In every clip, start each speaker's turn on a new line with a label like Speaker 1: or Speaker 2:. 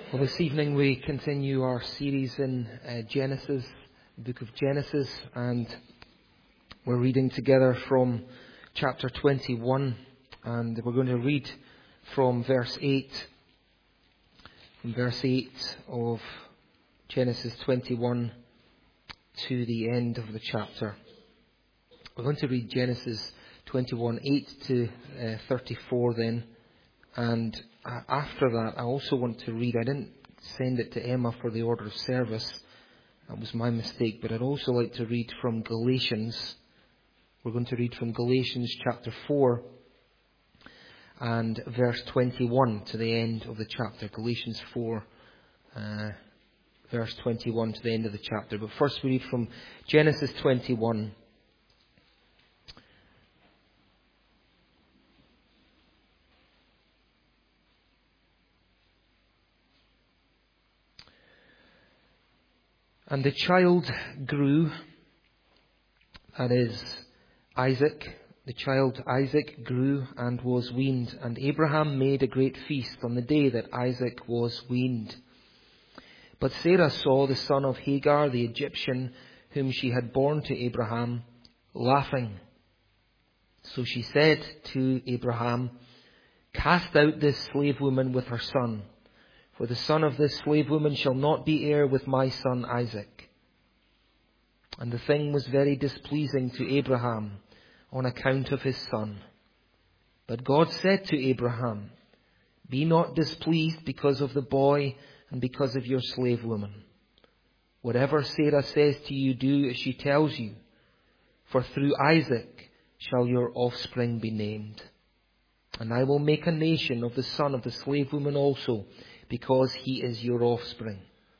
Speaker 1: Well, this evening we continue our series in Genesis, the book of Genesis, and we're reading together from chapter 21, and we're going to read from verse 8 of Genesis 21 to the end of the chapter. We're going to read Genesis 21, 8 to 34 then, and after that, I also want to read, I didn't send it to Emma for the order of service. That was my mistake. But I'd also like to read from Galatians. We're going to read from Galatians chapter 4 and verse 21 to the end of the chapter. Galatians 4, verse 21 to the end of the chapter. But first we read from Genesis 21. And the child grew, that is, Isaac. The child Isaac grew and was weaned, and Abraham made a great feast on the day that Isaac was weaned. But Sarah saw the son of Hagar, the Egyptian, whom she had borne to Abraham, laughing. So she said to Abraham, "Cast out this slave woman with her son. For the son of this slave woman shall not be heir with my son Isaac." And the thing was very displeasing to Abraham on account of his son. But God said to Abraham, "Be not displeased because of the boy and because of your slave woman. Whatever Sarah says to you, do as she tells you. For through Isaac shall your offspring be named. And I will make a nation of the son of the slave woman also, because he is your offspring."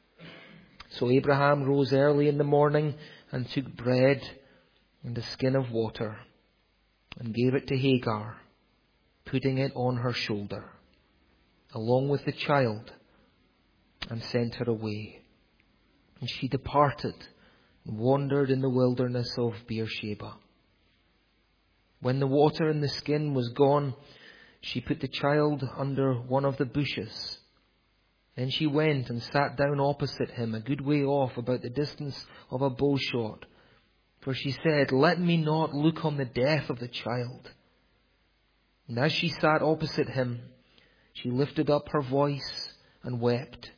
Speaker 1: So Abraham rose early in the morning and took bread and a skin of water and gave it to Hagar, putting it on her shoulder, along with the child, and sent her away. And she departed and wandered in the wilderness of Beersheba. When the water in the skin was gone, she put the child under one of the bushes. Then she went and sat down opposite him, a good way off, about the distance of a bow shot. For she said, "Let me not look on the death of the child." And as she sat opposite him, she lifted up her voice and wept.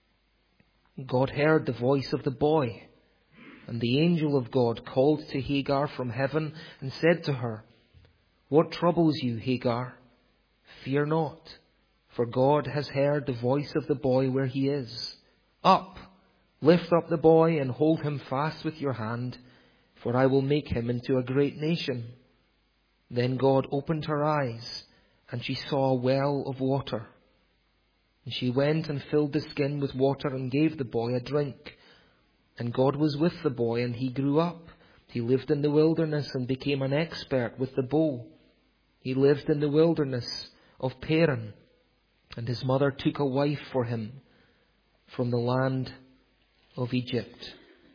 Speaker 1: God heard the voice of the boy, and the angel of God called to Hagar from heaven and said to her, "What troubles you, Hagar? Fear not. For God has heard the voice of the boy where he is. Up, lift up the boy and hold him fast with your hand, for I will make him into a great nation." Then God opened her eyes, and she saw a well of water. And she went and filled the skin with water and gave the boy a drink. And God was with the boy, and he grew up. He lived in the wilderness and became an expert with the bow. He lived in the wilderness of Paran. And his mother took a wife for him from the land of Egypt.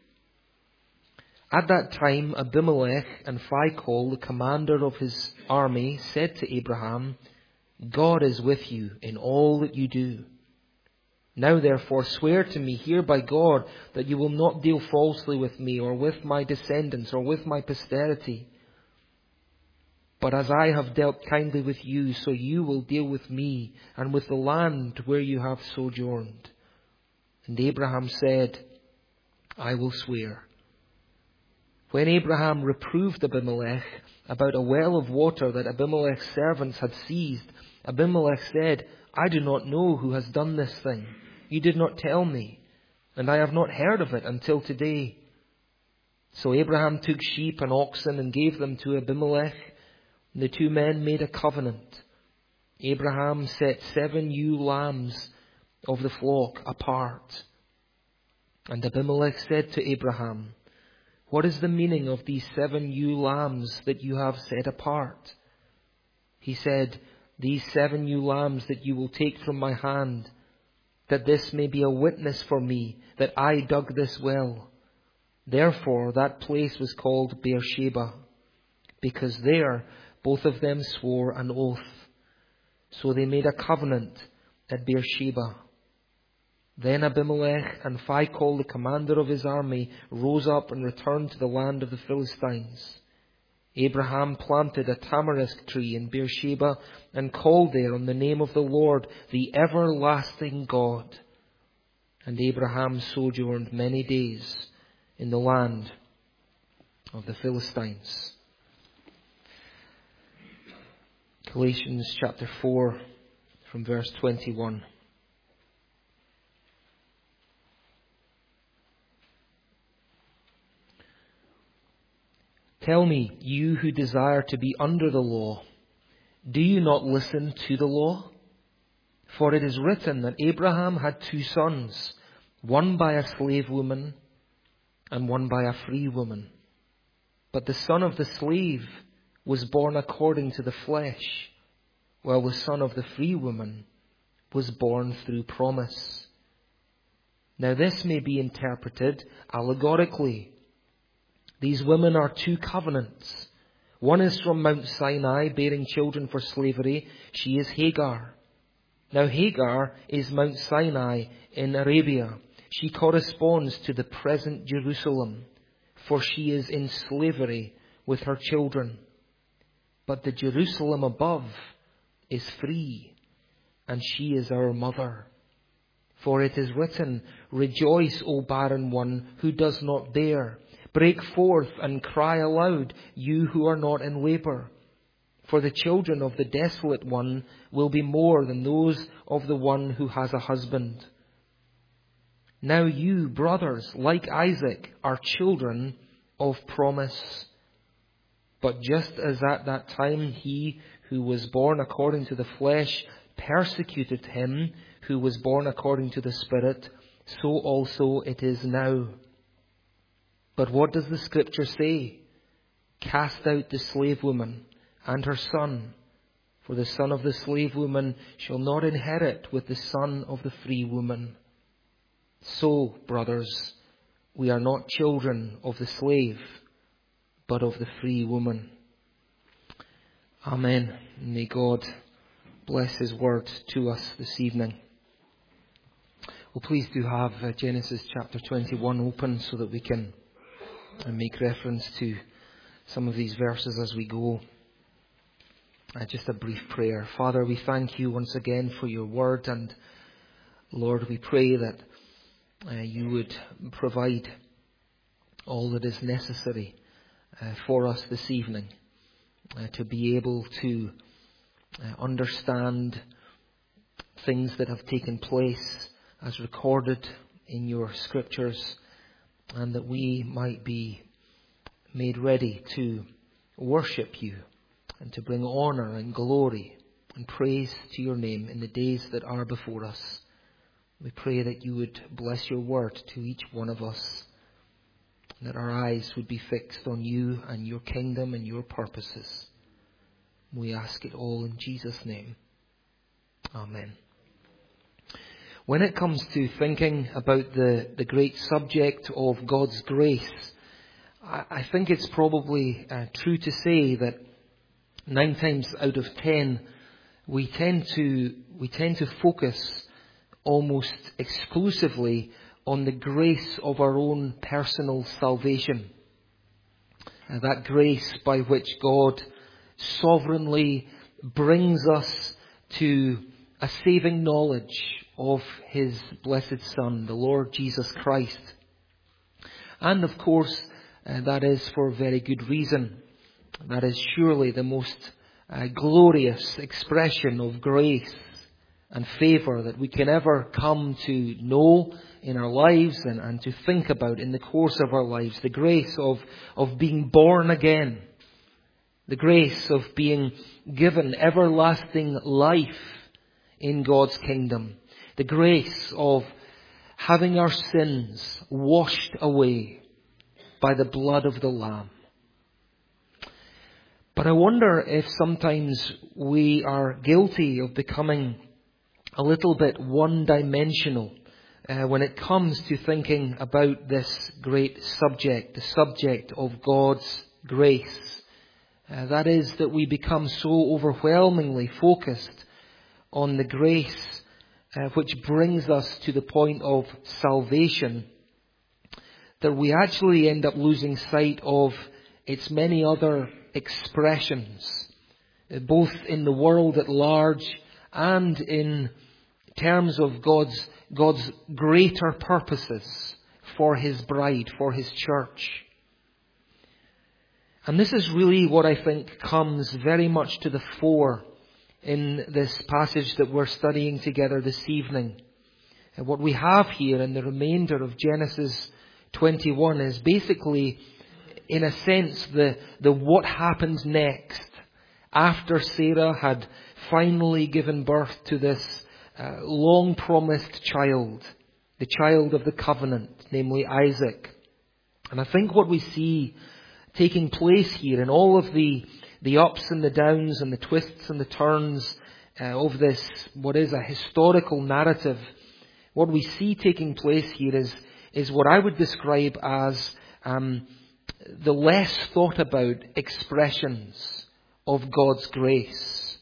Speaker 1: At that time, Abimelech and Phicol, the commander of his army, said to Abraham, "God is with you in all that you do. Now therefore swear to me here by God that you will not deal falsely with me or with my descendants or with my posterity. But as I have dealt kindly with you, so you will deal with me and with the land where you have sojourned." And Abraham said, "I will swear." When Abraham reproved Abimelech about a well of water that Abimelech's servants had seized, Abimelech said, "I do not know who has done this thing. You did not tell me, and I have not heard of it until today." So Abraham took sheep and oxen and gave them to Abimelech. The two men made a covenant. Abraham set 7 ewe lambs of the flock apart. And Abimelech said to Abraham, "What is the meaning of these 7 ewe lambs that you have set apart?" He said, "These 7 ewe lambs that you will take from my hand, that this may be a witness for me that I dug this well." Therefore that place was called Beersheba, because there both of them swore an oath. So they made a covenant at Beersheba. Then Abimelech and Phicol, the commander of his army, rose up and returned to the land of the Philistines. Abraham planted a tamarisk tree in Beersheba and called there on the name of the Lord, the everlasting God. And Abraham sojourned many days in the land of the Philistines. Galatians chapter 4 from verse 21. Tell me, you who desire to be under the law, do you not listen to the law? For it is written that Abraham had 2 sons, one by a slave woman and one by a free woman. But the son of the slave was born according to the flesh, while the son of the free woman was born through promise. Now this may be interpreted allegorically. These women are 2 covenants. One is from Mount Sinai, bearing children for slavery. She is Hagar. Now Hagar is Mount Sinai in Arabia. She corresponds to the present Jerusalem, for she is in slavery with her children. But the Jerusalem above is free, and she is our mother. For it is written, Rejoice, O barren one who does not bear. Break forth and cry aloud, you who are not in labor. For the children of the desolate one will be more than those of the one who has a husband. Now you, brothers, like Isaac, are children of promise. But just as at that time he who was born according to the flesh persecuted him who was born according to the Spirit, so also it is now. But what does the Scripture say? Cast out the slave woman and her son, for the son of the slave woman shall not inherit with the son of the free woman. So, brothers, we are not children of the slave, but of the free woman. Amen. May God bless His word to us this evening. Well, please do have Genesis chapter 21 open so that we can make reference to some of these verses as we go. Just a brief prayer. Father, we thank you once again for your word, and Lord, we pray that you would provide all that is necessary for us this evening to be able to understand things that have taken place as recorded in your scriptures, and that we might be made ready to worship you and to bring honour and glory and praise to your name in the days that are before us. We pray that you would bless your word to each one of us, and that our eyes would be fixed on you and your kingdom and your purposes. We ask it all in Jesus' name. Amen. When it comes to thinking about the great subject of God's grace, I think it's probably true to say that 9 times out of 10 we tend to focus almost exclusively on the grace of our own personal salvation. That grace by which God sovereignly brings us to a saving knowledge of His blessed Son, the Lord Jesus Christ. And of course, that is for very good reason. That is surely the most glorious expression of grace and favour that we can ever come to know in our lives and to think about in the course of our lives. The grace of being born again. The grace of being given everlasting life in God's kingdom. The grace of having our sins washed away by the blood of the Lamb. But I wonder if sometimes we are guilty of becoming a little bit one-dimensional when it comes to thinking about this great subject, the subject of God's grace. That is, that we become so overwhelmingly focused on the grace which brings us to the point of salvation, that we actually end up losing sight of its many other expressions, both in the world at large and in terms of God's greater purposes for His bride, for His church. And this is really what I think comes very much to the fore in this passage that we're studying together this evening. And what we have here in the remainder of Genesis 21 is basically, in a sense, the what happens next after Sarah had finally given birth to this long-promised child, the child of the covenant, namely Isaac. And I think what we see taking place here in all of the ups and the downs and the twists and the turns of this, what is a historical narrative, what we see taking place here is what I would describe as the less thought about expressions of God's grace.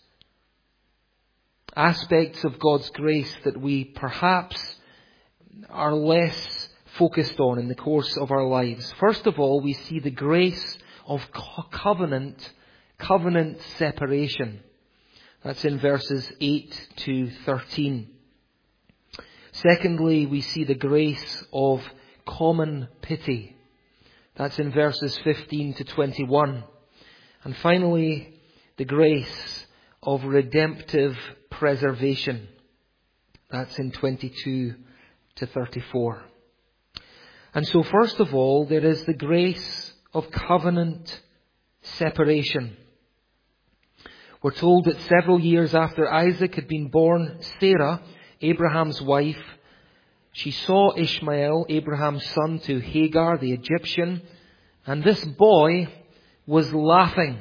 Speaker 1: Aspects of God's grace that we perhaps are less focused on in the course of our lives. First of all, we see the grace of covenant separation. That's in verses 8 to 13. Secondly, we see the grace of common pity. That's in verses 15 to 21. And finally, the grace of redemptive preservation. That's in 22 to 34. And so first of all, there is the grace of covenant separation. We're told that several years after Isaac had been born, Sarah, Abraham's wife, she saw Ishmael, Abraham's son, to Hagar, the Egyptian, and this boy was laughing.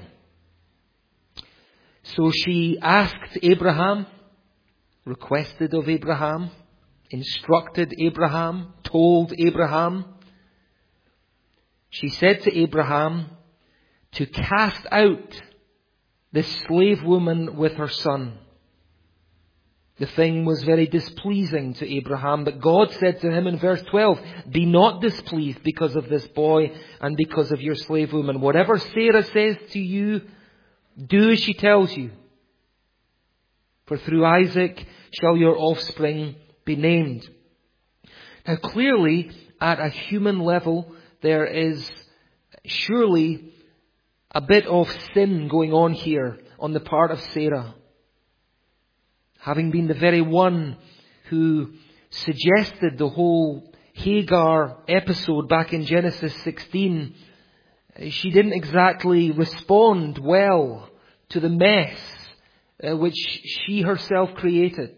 Speaker 1: So she asked Abraham, requested of Abraham, instructed Abraham, told Abraham. She said to Abraham to cast out this slave woman with her son. The thing was very displeasing to Abraham, but God said to him in verse 12, "Be not displeased because of this boy and because of your slave woman. Whatever Sarah says to you, do as she tells you. For through Isaac shall your offspring be named." Now clearly, at a human level, there is surely a bit of sin going on here on the part of Sarah. Having been the very one who suggested the whole Hagar episode back in Genesis 16, she didn't exactly respond well to the mess which she herself created.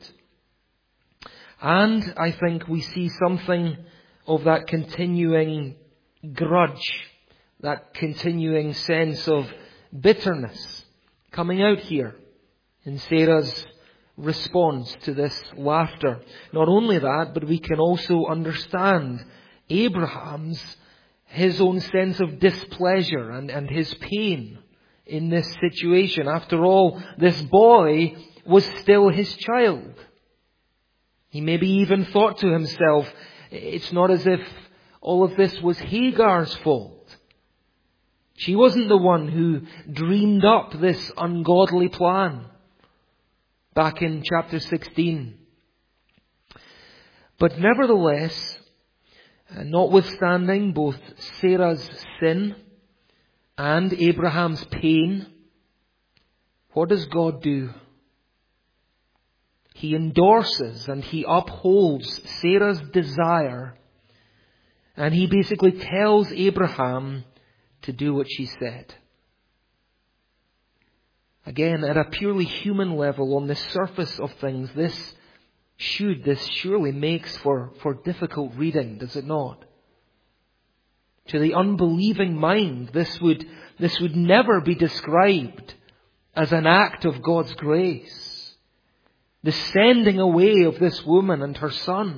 Speaker 1: And I think we see something of that continuing grudge, that continuing sense of bitterness coming out here in Sarah's response to this laughter. Not only that, but we can also understand his own sense of displeasure and his pain in this situation. After all, this boy was still his child. He maybe even thought to himself, it's not as if all of this was Hagar's fault. She wasn't the one who dreamed up this ungodly plan back in chapter 16. But nevertheless, notwithstanding both Sarah's sin and Abraham's pain, what does God do? He endorses and He upholds Sarah's desire, and He basically tells Abraham to do what she said. Again, at a purely human level, on the surface of things, this surely makes for difficult reading, does it not? To the unbelieving mind, this would never be described as an act of God's grace. The sending away of this woman and her son.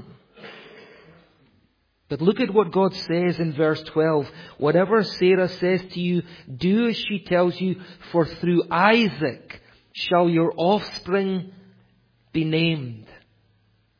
Speaker 1: But look at what God says in verse 12. Whatever Sarah says to you, do as she tells you, for through Isaac shall your offspring be named.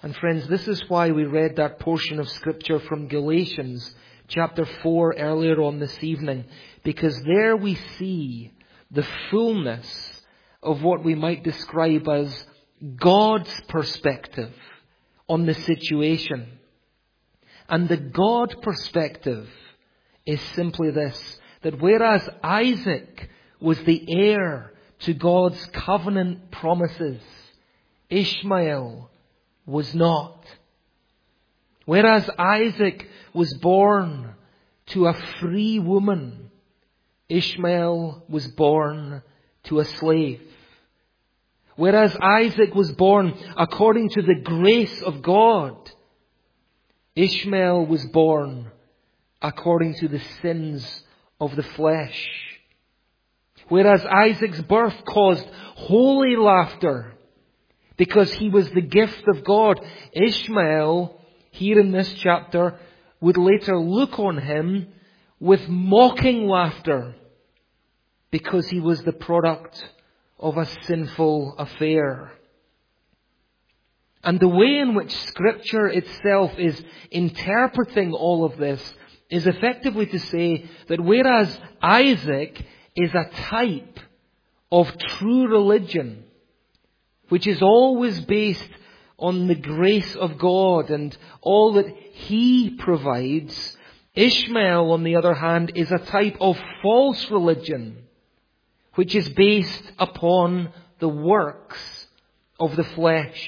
Speaker 1: And friends, this is why we read that portion of Scripture from Galatians chapter 4 earlier on this evening. Because there we see the fullness of what we might describe as God's perspective on the situation. And the God perspective is simply this, that whereas Isaac was the heir to God's covenant promises, Ishmael was not. Whereas Isaac was born to a free woman, Ishmael was born to a slave. Whereas Isaac was born according to the grace of God, Ishmael was born according to the sins of the flesh. Whereas Isaac's birth caused holy laughter because he was the gift of God, Ishmael, here in this chapter, would later look on him with mocking laughter because he was the product of a sinful affair. And the way in which Scripture itself is interpreting all of this is effectively to say that whereas Isaac is a type of true religion, which is always based on the grace of God and all that He provides, Ishmael, on the other hand, is a type of false religion, which is based upon the works of the flesh.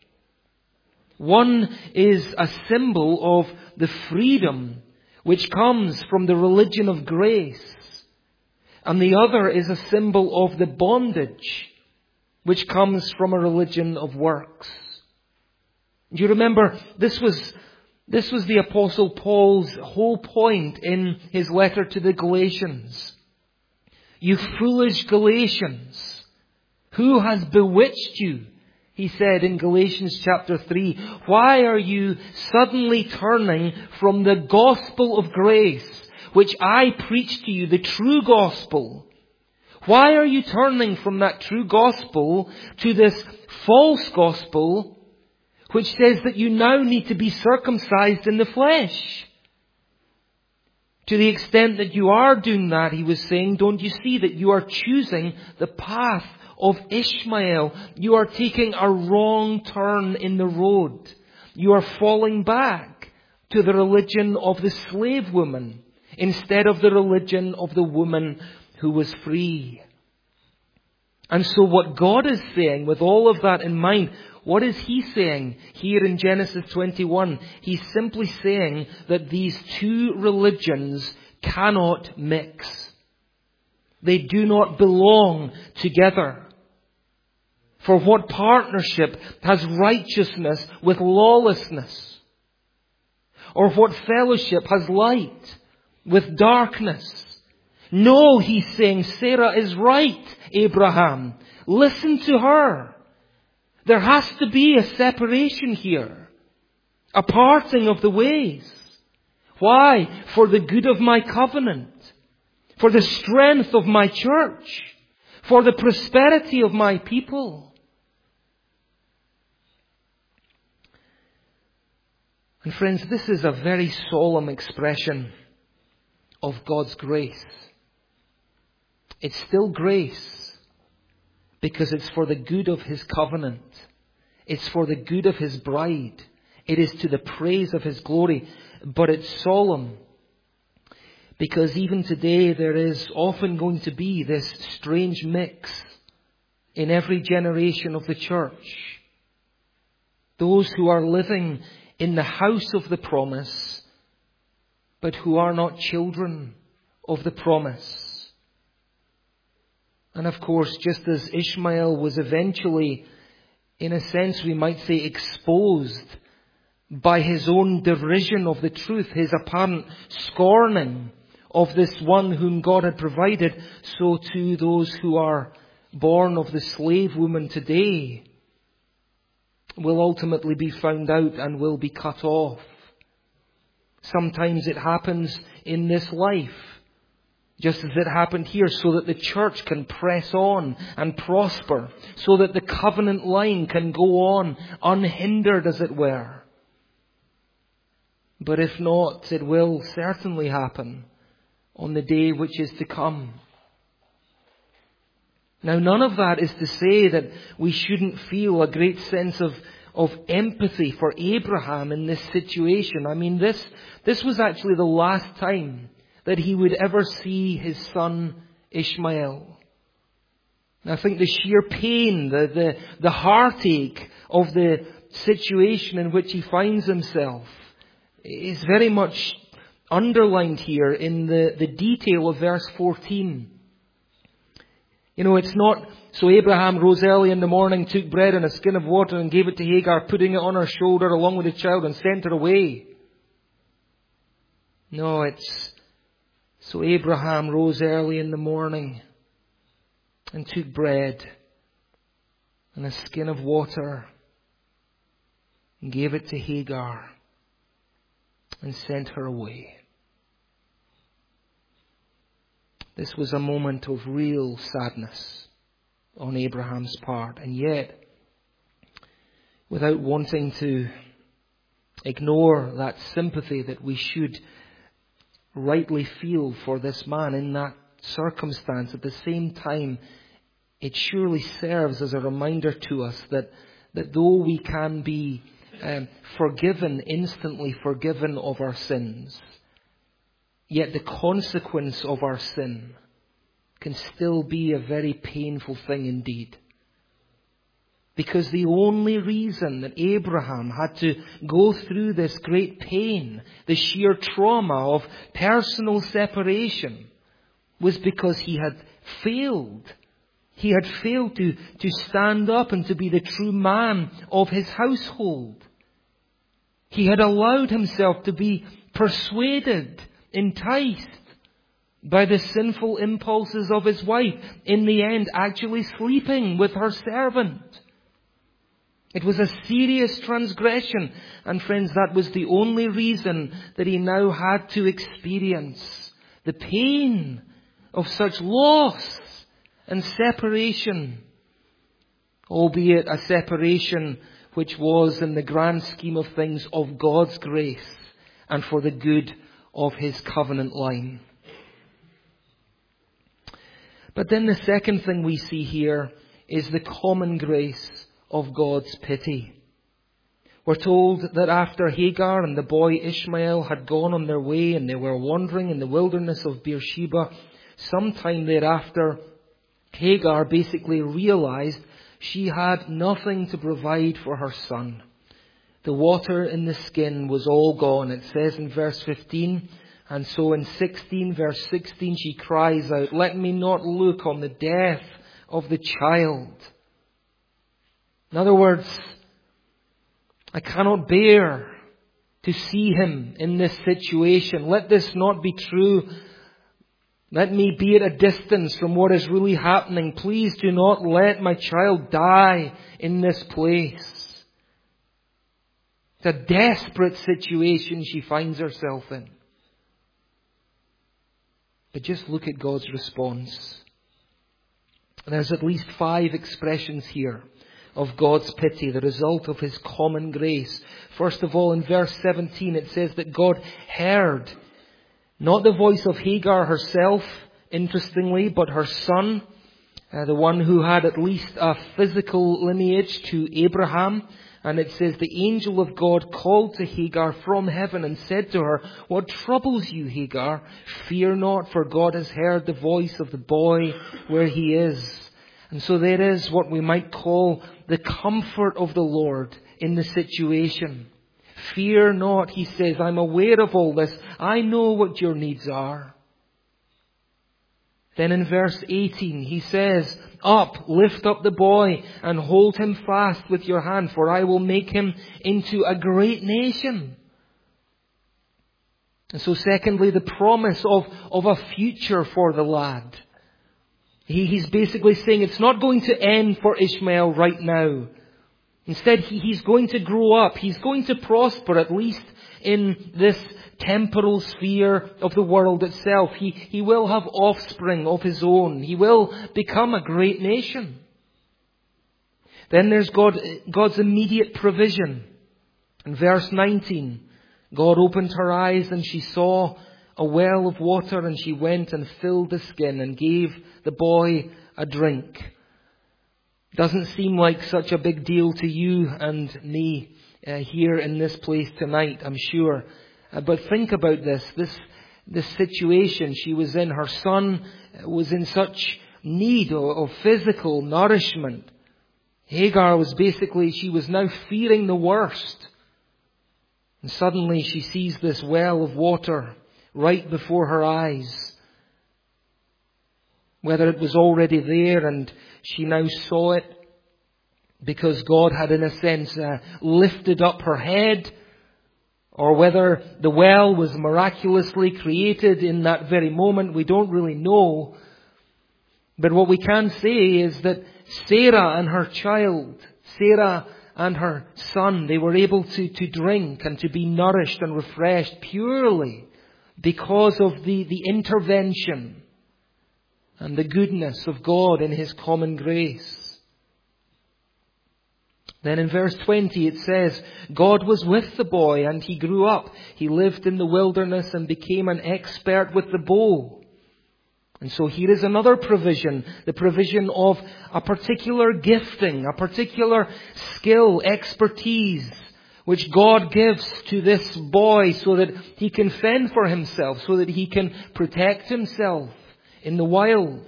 Speaker 1: One is a symbol of the freedom which comes from the religion of grace, and the other is a symbol of the bondage which comes from a religion of works. Do you remember, this was the Apostle Paul's whole point in his letter to the Galatians. You foolish Galatians, who has bewitched you? He said in Galatians chapter 3, why are you suddenly turning from the gospel of grace, which I preached to you, the true gospel? Why are you turning from that true gospel to this false gospel, which says that you now need to be circumcised in the flesh? To the extent that you are doing that, he was saying, don't you see that you are choosing the path of Ishmael? You are taking a wrong turn in the road. You are falling back to the religion of the slave woman instead of the religion of the woman who was free. And so what God is saying, with all of that in mind, what is He saying here in Genesis 21? He's simply saying that these two religions cannot mix. They do not belong together. For what partnership has righteousness with lawlessness? Or what fellowship has light with darkness? No, he's saying, Sarah is right, Abraham. Listen to her. There has to be a separation here. A parting of the ways. Why? For the good of my covenant. For the strength of my church. For the prosperity of my people. And friends, this is a very solemn expression of God's grace. It's still grace because it's for the good of His covenant. It's for the good of His bride. It is to the praise of His glory. But it's solemn because even today there is often going to be this strange mix in every generation of the church. Those who are living in the house of the promise, but who are not children of the promise. And of course, just as Ishmael was eventually, in a sense we might say, exposed by his own derision of the truth, his apparent scorning of this one whom God had provided, so too those who are born of the slave woman today will ultimately be found out and will be cut off. Sometimes it happens in this life. just as it happened here, so that the church can press on and prosper, so that the covenant line can go on unhindered, as it were. But if not, it will certainly happen on the day which is to come. Now, none of that is to say that we shouldn't feel a great sense of empathy for Abraham in this situation. I mean, this was actually the last time that he would ever see his son Ishmael. And I think the sheer pain, the heartache of the situation in which he finds himself is very much underlined here in the detail of verse 14. You know, it's not, so Abraham rose early in the morning, took bread and a skin of water and gave it to Hagar, putting it on her shoulder along with the child and sent her away. No, it's, so Abraham rose early in the morning and took bread and a skin of water and gave it to Hagar and sent her away. This was a moment of real sadness on Abraham's part. And yet, without wanting to ignore that sympathy that we should rightly feel for this man in that circumstance, at the same time, it surely serves as a reminder to us that though we can be instantly forgiven of our sins, yet the consequence of our sin can still be a very painful thing indeed. Because the only reason that Abraham had to go through this great pain, the sheer trauma of personal separation, was because he had failed. He had failed to stand up and to be the true man of his household. He had allowed himself to be persuaded, enticed by the sinful impulses of his wife, in the end actually sleeping with her servant. It was a serious transgression, and friends, that was the only reason that he now had to experience the pain of such loss and separation, albeit a separation which was, in the grand scheme of things, of God's grace and for the good of his covenant line. But then the second thing we see here is the common grace of God's pity. We're told that after Hagar and the boy Ishmael had gone on their way and they were wandering in the wilderness of Beersheba, sometime thereafter, Hagar basically realized she had nothing to provide for her son. The water in the skin was all gone. It says in verse 15, and so in verse 16, she cries out, "Let me not look on the death of the child." In other words, I cannot bear to see him in this situation. Let this not be true. Let me be at a distance from what is really happening. Please do not let my child die in this place. It's a desperate situation she finds herself in. But just look at God's response. There's at least 5 expressions here of God's pity, the result of his common grace. First of all, in verse 17, it says that God heard not the voice of Hagar herself, interestingly, but her son, the one who had at least a physical lineage to Abraham. And it says the angel of God called to Hagar from heaven and said to her, "What troubles you, Hagar? Fear not, for God has heard the voice of the boy where he is." And so there is what we might call the comfort of the Lord in the situation. Fear not, he says, I'm aware of all this. I know what your needs are. Then in verse 18, he says, "Up, lift up the boy and hold him fast with your hand, for I will make him into a great nation." And so secondly, the promise of a future for the lad. He's basically saying it's not going to end for Ishmael right now. Instead, he's going to grow up. He's going to prosper, at least in this temporal sphere of the world itself. He will have offspring of his own. He will become a great nation. Then there's God's immediate provision. In verse 19, God opened her eyes and she saw a well of water, and she went and filled the skin and gave the boy a drink. Doesn't seem like such a big deal to you and me here in this place tonight, I'm sure. But think about this situation she was in. Her son was in such need of physical nourishment. Hagar she was now fearing the worst. And suddenly she sees this well of water right before her eyes. Whether it was already there and she now saw it because God had, in a sense, lifted up her head, or whether the well was miraculously created in that very moment, we don't really know. But what we can say is that Sarah and her child, Sarah and her son, they were able to drink and to be nourished and refreshed purely because of the intervention and the goodness of God in His common grace. Then in verse 20 it says, God was with the boy and he grew up. He lived in the wilderness and became an expert with the bow. And so here is another provision, the provision of a particular gifting, a particular skill, expertise, which God gives to this boy so that he can fend for himself, so that he can protect himself in the wild.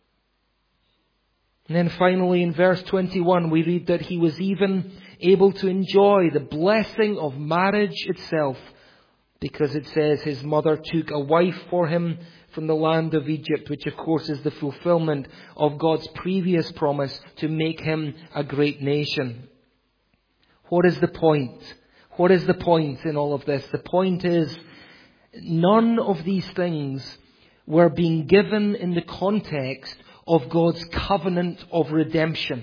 Speaker 1: And then finally in verse 21 we read that he was even able to enjoy the blessing of marriage itself, because it says his mother took a wife for him from the land of Egypt, which of course is the fulfillment of God's previous promise to make him a great nation. What is the point? What is the point in all of this? The point is, none of these things were being given in the context of God's covenant of redemption.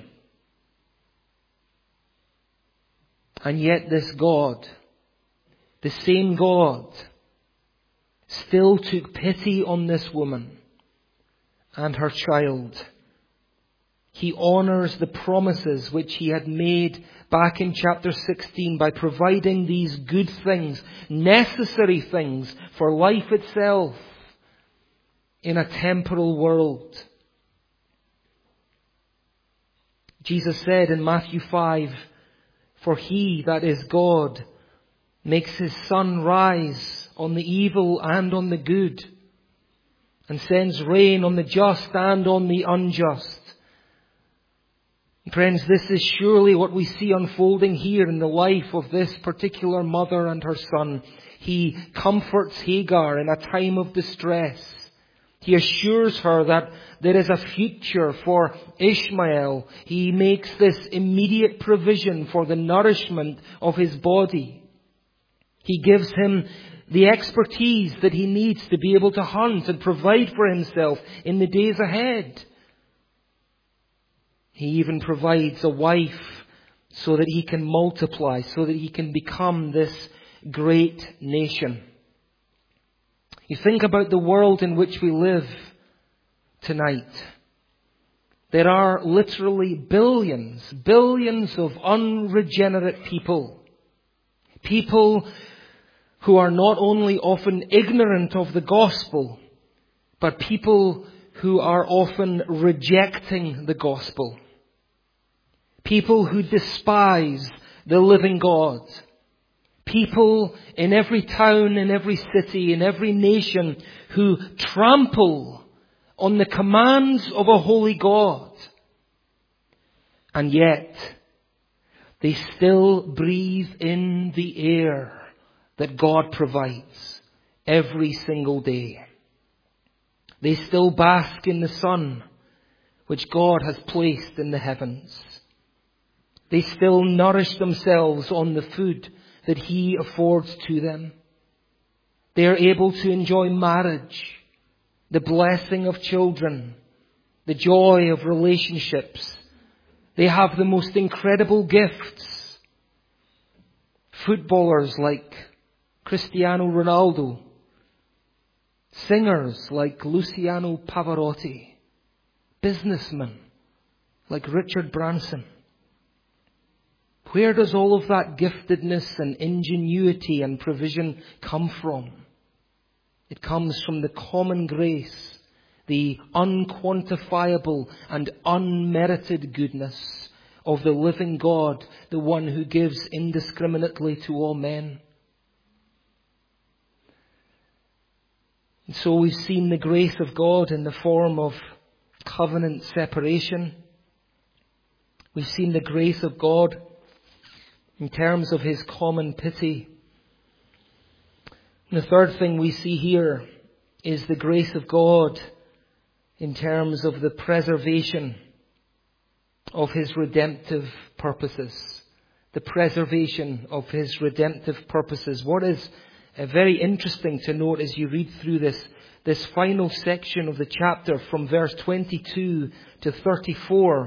Speaker 1: And yet this God, the same God, still took pity on this woman and her child. He honors the promises which He had made back in chapter 16 by providing these good things, necessary things for life itself in a temporal world. Jesus said in Matthew 5, "For He, that is God, makes His sun rise on the evil and on the good, and sends rain on the just and on the unjust." Friends, this is surely what we see unfolding here in the life of this particular mother and her son. He comforts Hagar in a time of distress. He assures her that there is a future for Ishmael. He makes this immediate provision for the nourishment of his body. He gives him the expertise that he needs to be able to hunt and provide for himself in the days ahead. He even provides a wife so that he can multiply, so that he can become this great nation. You think about the world in which we live tonight. There are literally billions of unregenerate people. People who are not only often ignorant of the gospel, but people who are often rejecting the gospel. People who despise the living God. People in every town, in every city, in every nation who trample on the commands of a holy God. And yet, they still breathe in the air that God provides every single day. They still bask in the sun which God has placed in the heavens. They still nourish themselves on the food that He affords to them. They are able to enjoy marriage, the blessing of children, the joy of relationships, They have the most incredible gifts. Footballers like Cristiano Ronaldo. Singers like Luciano Pavarotti. Businessmen like Richard Branson. Where does all of that giftedness and ingenuity and provision come from? It comes from the common grace, the unquantifiable and unmerited goodness of the living God, the one who gives indiscriminately to all men. And so we've seen the grace of God in the form of covenant separation. We've seen the grace of God in terms of His common pity. And the third thing we see here is the grace of God in terms of the preservation of His redemptive purposes. The preservation of His redemptive purposes. What is very interesting to note as you read through this final section of the chapter from verse 22 to 34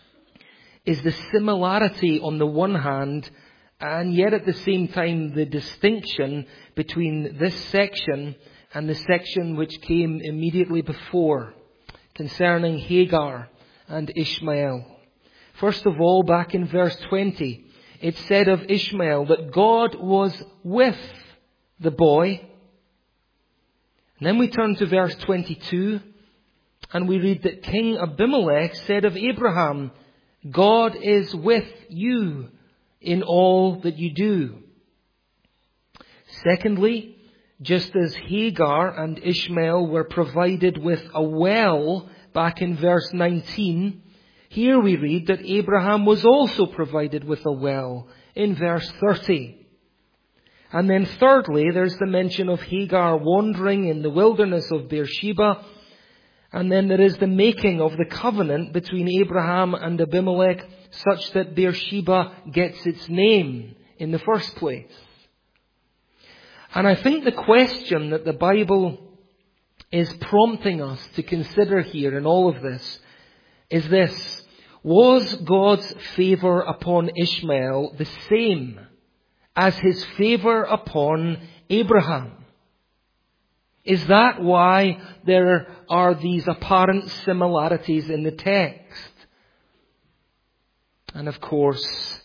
Speaker 1: is the similarity on the one hand, and yet at the same time the distinction between this section and the section which came immediately before concerning Hagar and Ishmael. First of all, back in verse 20, it said of Ishmael that God was with the boy. And then we turn to verse 22 and we read that King Abimelech said of Abraham, God is with you in all that you do. Secondly, just as Hagar and Ishmael were provided with a well back in verse 19, here we read that Abraham was also provided with a well in verse 30. And then thirdly, there's the mention of Hagar wandering in the wilderness of Beersheba. And then there is the making of the covenant between Abraham and Abimelech such that Beersheba gets its name in the first place. And I think the question that the Bible is prompting us to consider here in all of this is this: was God's favour upon Ishmael the same as His favour upon Abraham? Is that why there are these apparent similarities in the text? And of course,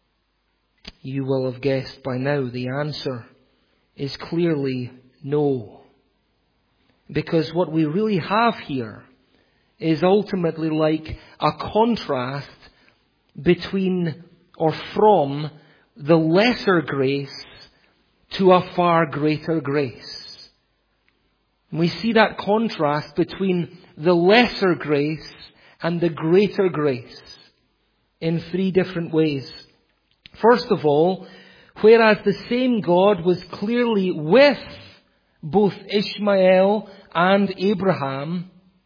Speaker 1: you will have guessed by now the answer is clearly no. Because what we really have here is ultimately like a contrast between or from the lesser grace to a far greater grace. We see that contrast between the lesser grace and the greater grace in three different ways. First of all, whereas the same God was clearly with both Ishmael and Abraham,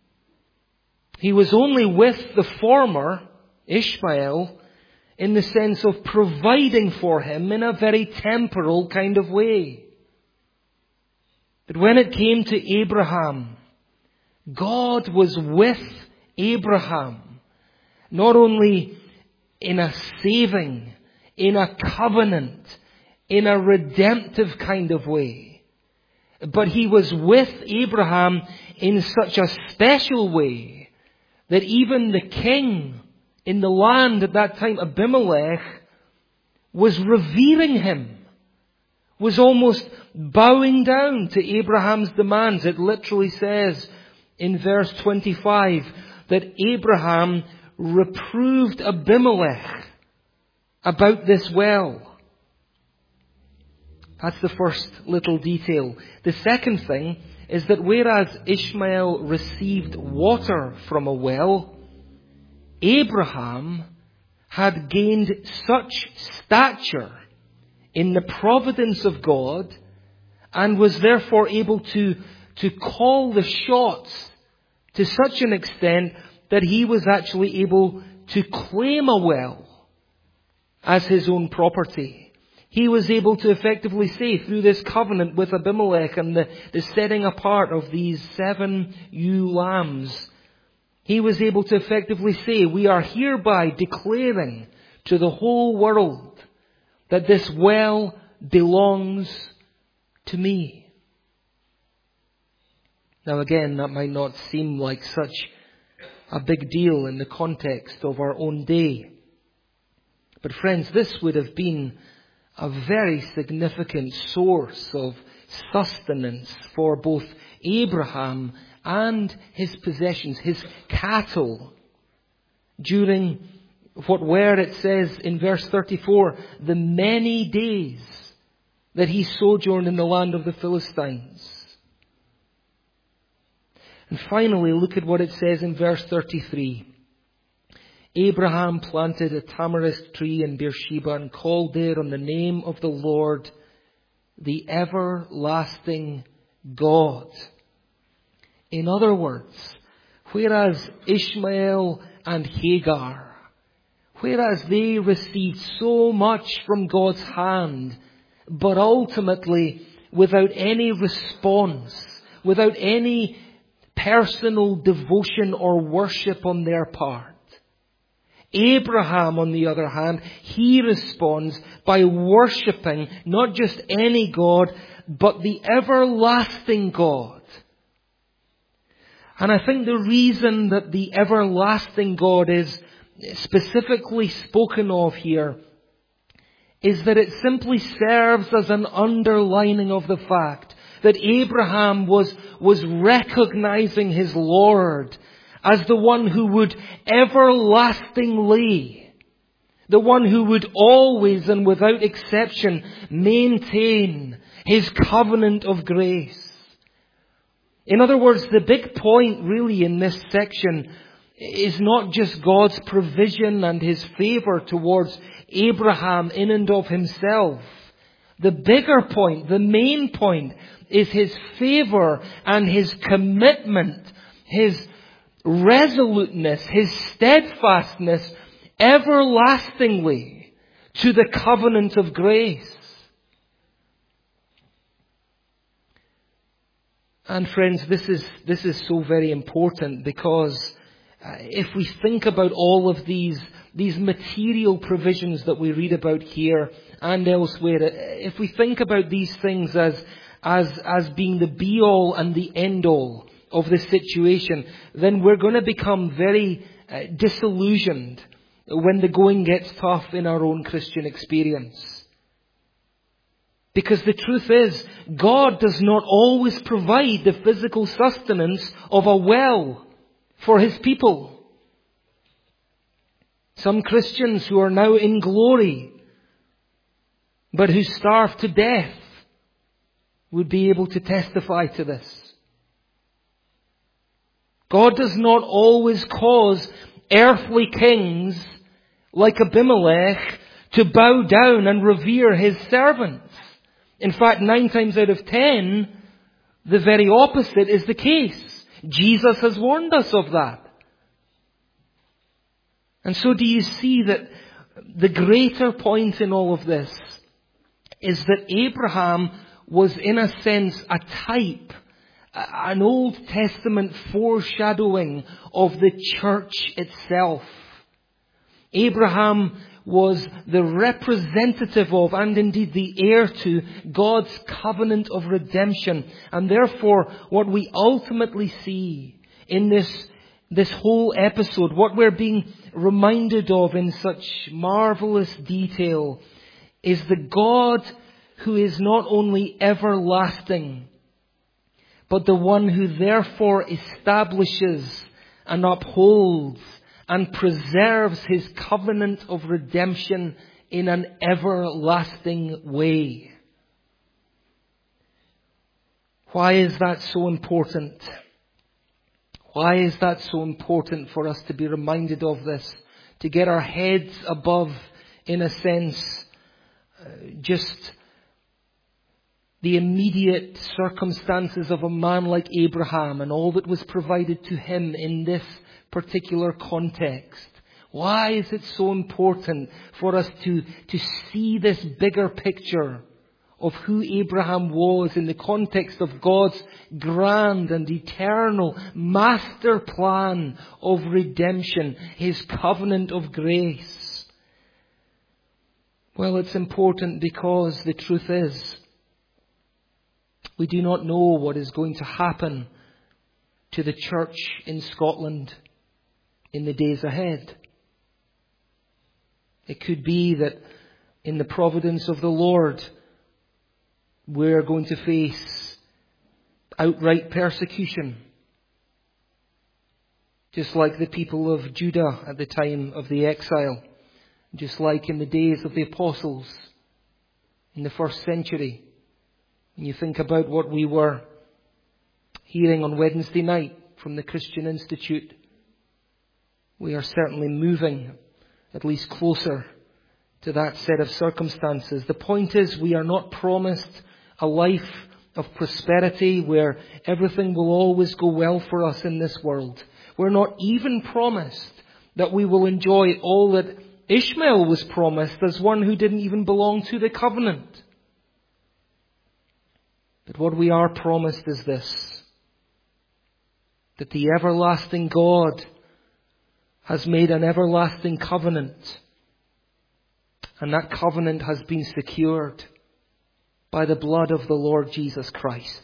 Speaker 1: He was only with the former, Ishmael, in the sense of providing for him in a very temporal kind of way. But when it came to Abraham, God was with Abraham, not only in a saving, in a covenant, in a redemptive kind of way, but He was with Abraham in such a special way that even the king in the land at that time, Abimelech, was revering him, was almost bowing down to Abraham's demands. It literally says in verse 25 that Abraham reproved Abimelech about this well. That's the first little detail. The second thing is that whereas Ishmael received water from a well, Abraham had gained such stature in the providence of God and was therefore able to call the shots to such an extent that he was actually able to claim a well as his own property. He was able to effectively say through this covenant with Abimelech and the setting apart of these 7 ewe lambs He was able to effectively say, we are hereby declaring to the whole world that this well belongs to me. Now again, that might not seem like such a big deal in the context of our own day. But friends, this would have been a very significant source of sustenance for both Abraham and his possessions, his cattle, during what were, it says in verse 34, the many days that he sojourned in the land of the Philistines. And finally, look at what it says in verse 33. Abraham planted a tamarisk tree in Beersheba and called there on the name of the Lord, the everlasting God. In other words, whereas Ishmael and Hagar, whereas they received so much from God's hand, but ultimately without any response, without any personal devotion or worship on their part, Abraham, on the other hand, he responds by worshipping not just any God, but the everlasting God. And I think the reason that the everlasting God is specifically spoken of here is that it simply serves as an underlining of the fact that Abraham was recognizing his Lord as the one who would everlastingly, the one who would always and without exception maintain his covenant of grace. In other words, the big point really in this section is not just God's provision and his favor towards Abraham in and of himself. The bigger point, the main point, is his favor and his commitment, his resoluteness, his steadfastness everlastingly to the covenant of grace. And friends, this is so very important because if we think about all of these material provisions that we read about here and elsewhere, if we think about these things as being the be-all and the end-all of the situation, then we're going to become very disillusioned when the going gets tough in our own Christian experience. Because the truth is, God does not always provide the physical sustenance of a well for his people. Some Christians who are now in glory, but who starve to death, would be able to testify to this. God does not always cause earthly kings like Abimelech to bow down and revere his servants. In fact, 9 times out of 10, the very opposite is the case. Jesus has warned us of that. And so do you see that the greater point in all of this is that Abraham was in a sense a type, an Old Testament foreshadowing of the church itself. Abraham was the representative of, and indeed the heir to, God's covenant of redemption. And therefore, what we ultimately see in this whole episode, what we're being reminded of in such marvelous detail, is the God who is not only everlasting, but the one who therefore establishes and upholds and preserves his covenant of redemption in an everlasting way. Why is that so important? Why is that so important for us to be reminded of this? To get our heads above, in a sense, just the immediate circumstances of a man like Abraham and all that was provided to him in this particular context. Why is it so important for us to see this bigger picture of who Abraham was in the context of God's grand and eternal master plan of redemption, his covenant of grace. Well, it's important because the truth is, we do not know what is going to happen to the church in Scotland in the days ahead. It could be that in the providence of the Lord, we're going to face outright persecution, just like the people of Judah at the time of the exile, just like in the days of the apostles in the first century. When you think about what we were hearing on Wednesday night from the Christian Institute, we are certainly moving at least closer to that set of circumstances. The point is, we are not promised a life of prosperity where everything will always go well for us in this world. We're not even promised that we will enjoy all that Ishmael was promised as one who didn't even belong to the covenant. But what we are promised is this, that the everlasting God has made an everlasting covenant, and that covenant has been secured by the blood of the Lord Jesus Christ.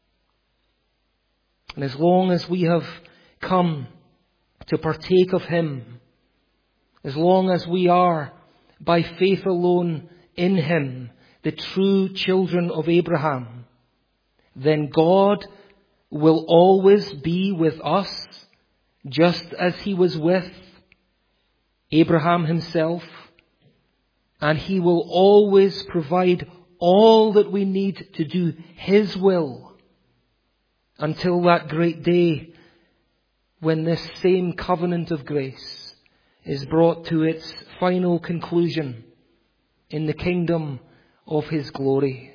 Speaker 1: And as long as we have come to partake of Him, as long as we are by faith alone in Him, the true children of Abraham, then God will always be with us, just as He was with Abraham himself, and He will always provide all that we need to do His will until that great day when this same covenant of grace is brought to its final conclusion in the kingdom of His glory.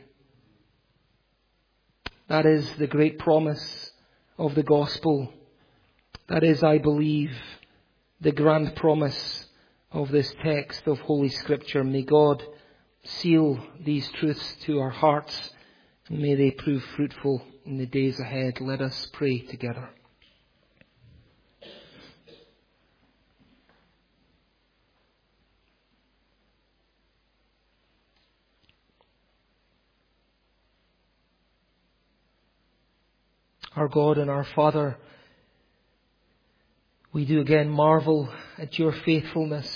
Speaker 1: That is the great promise of the gospel. That is, I believe, the grand promise of this text of Holy Scripture. May God seal these truths to our hearts, and may they prove fruitful in the days ahead. Let us pray together. Our God and our Father, we do again marvel at Your faithfulness.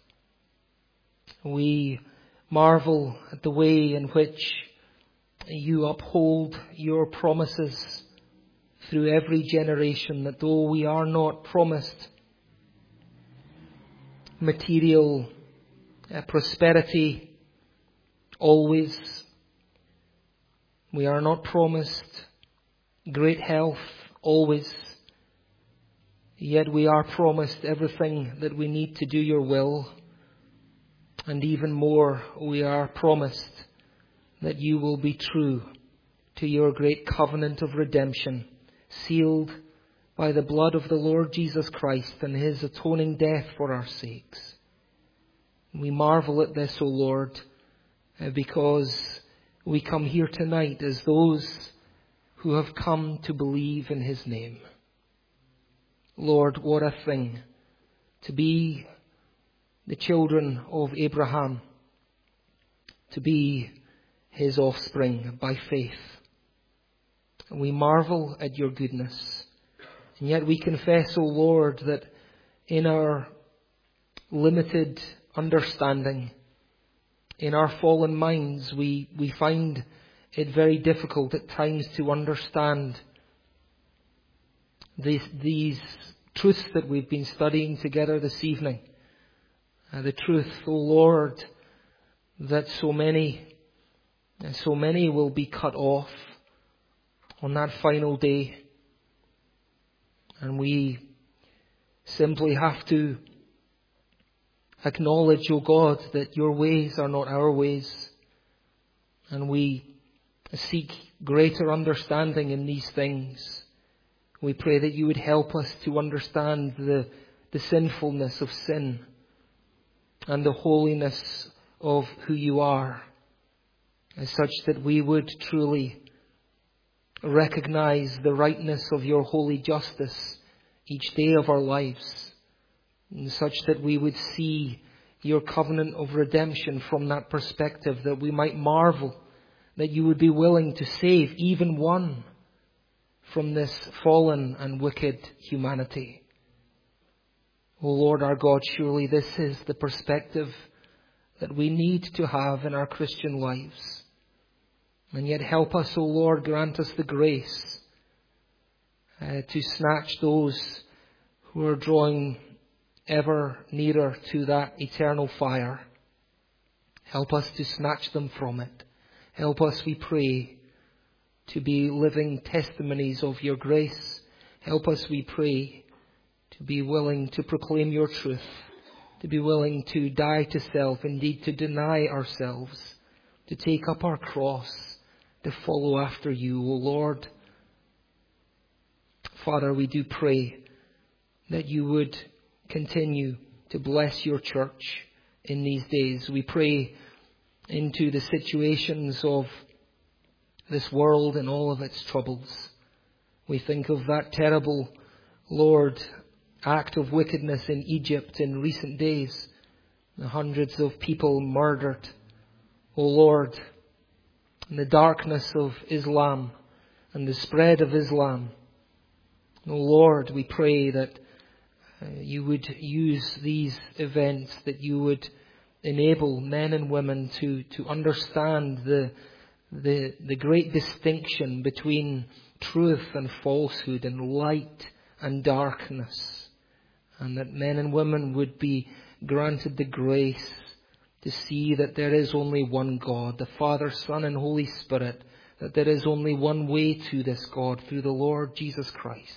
Speaker 1: We marvel at the way in which You uphold Your promises through every generation, that though we are not promised material prosperity always, we are not promised great health always, yet we are promised everything that we need to do Your will. And even more, we are promised that You will be true to Your great covenant of redemption, sealed by the blood of the Lord Jesus Christ and His atoning death for our sakes. We marvel at this, O Lord, because we come here tonight as those who have come to believe in His name. Lord, what a thing to be the children of Abraham, to be his offspring by faith. And we marvel at Your goodness. And yet we confess, O Lord, that in our limited understanding, in our fallen minds, we find it very difficult at times to understand these truths that we've been studying together this evening. The truth, O Lord, that so many will be cut off on that final day. And we simply have to acknowledge, O God, that Your ways are not our ways. And we seek greater understanding in these things. We pray that You would help us to understand the sinfulness of sin and the holiness of who You are. such that we would truly recognize the rightness of your holy justice each day of our lives, and such that we would see your covenant of redemption from that perspective, that we might marvel that you would be willing to save even one from this fallen and wicked humanity. O Lord our God, surely this is the perspective that we need to have in our Christian lives. And yet help us, O Lord, grant us the grace to snatch those who are drawing ever nearer to that eternal fire. Help us to snatch them from it. Help us, we pray, to be living testimonies of your grace. Help us, we pray, to be willing to proclaim your truth, to be willing to die to self, indeed to deny ourselves, to take up our cross, to follow after you, O Lord. Father, we do pray that you would continue to bless your church in these days. We pray into the situations of this world and all of its troubles. We think of that terrible, Lord, act of wickedness in Egypt in recent days. The hundreds of people murdered. O Lord, in the darkness of Islam and the spread of Islam. O Lord, we pray that you would use these events, that you would enable men and women to understand the great distinction between truth and falsehood and light and darkness, and that men and women would be granted the grace to see that there is only one God, the Father, Son and Holy Spirit, that there is only one way to this God through the Lord Jesus Christ.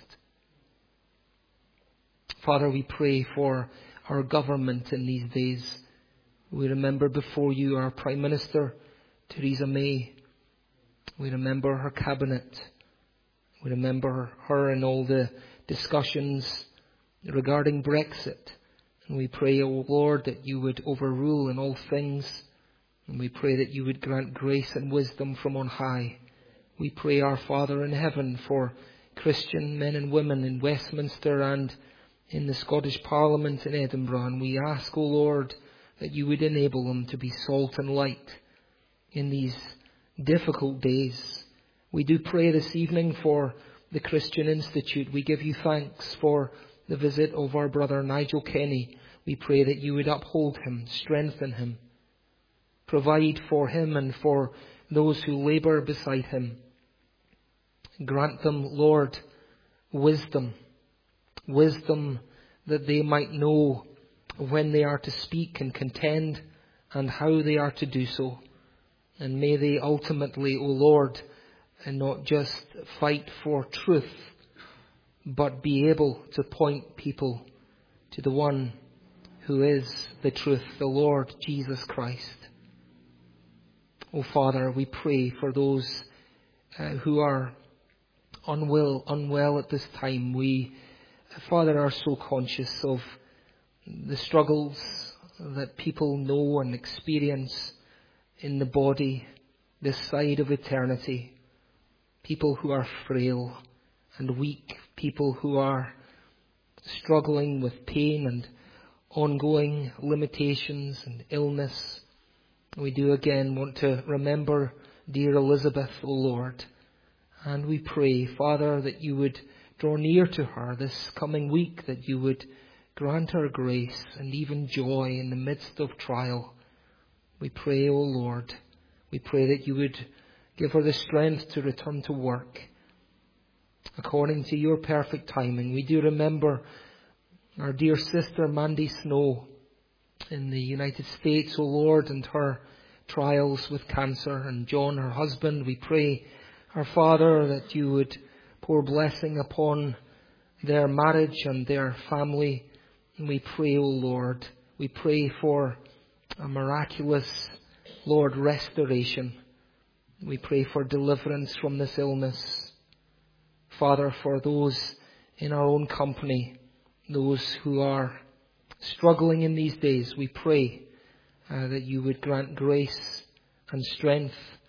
Speaker 1: Father, we pray for our government in these days. We remember before you our Prime Minister, Theresa May. We remember her cabinet. We remember her and all the discussions regarding Brexit. And we pray, O Lord, that you would overrule in all things. And we pray that you would grant grace and wisdom from on high. We pray, our Father in heaven, for Christian men and women in Westminster and in the Scottish Parliament in Edinburgh. And we ask, O Lord, that you would enable them to be salt and light in these difficult days. We do pray this evening for the Christian Institute. We give you thanks for the visit of our brother Nigel Kenny. We pray that you would uphold him, strengthen him, provide for him and for those who labour beside him. Grant them, Lord, wisdom that they might know when they are to speak and contend and how they are to do so. And may they ultimately, O Lord, and not just fight for truth, but be able to point people to the one who is the truth, the Lord Jesus Christ. O Father, we pray for those who are unwell at this time. We, Father, are so conscious of the struggles that people know and experience in the body, this side of eternity. People who are frail and weak, people who are struggling with pain and ongoing limitations and illness. We do again want to remember dear Elizabeth, O Lord, and we pray, Father, that you would draw near to her this coming week, that you would grant her grace and even joy in the midst of trial. We pray, O Lord, we pray that you would give her the strength to return to work according to your perfect timing. We do remember our dear sister Mandy Snow in the United States, O Lord, and her trials with cancer, and John, her husband. We pray, our Father, that you would pour blessing upon their marriage and their family. And we pray, O Lord, we pray for a miraculous, Lord, restoration. We pray for deliverance from this illness. Father, for those in our own company, those who are struggling in these days, we pray that you would grant grace and strength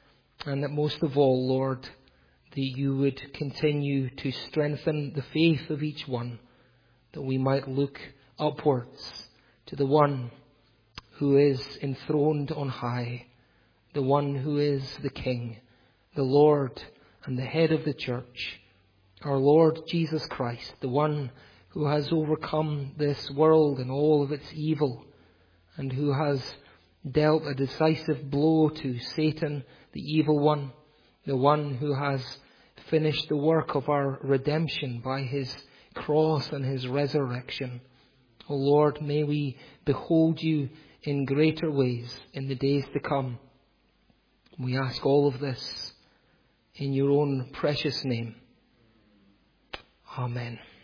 Speaker 1: And that most of all, Lord, that you would continue to strengthen the faith of each one, that we might look upwards to the one who is enthroned on high, the one who is the King, the Lord and the head of the church, our Lord Jesus Christ, the one who has overcome this world and all of its evil, and who has dealt a decisive blow to Satan, the evil one, the one who has finished the work of our redemption by his cross and his resurrection. O Lord, may we behold you in greater ways in the days to come. We ask all of this in your own precious name. Amen.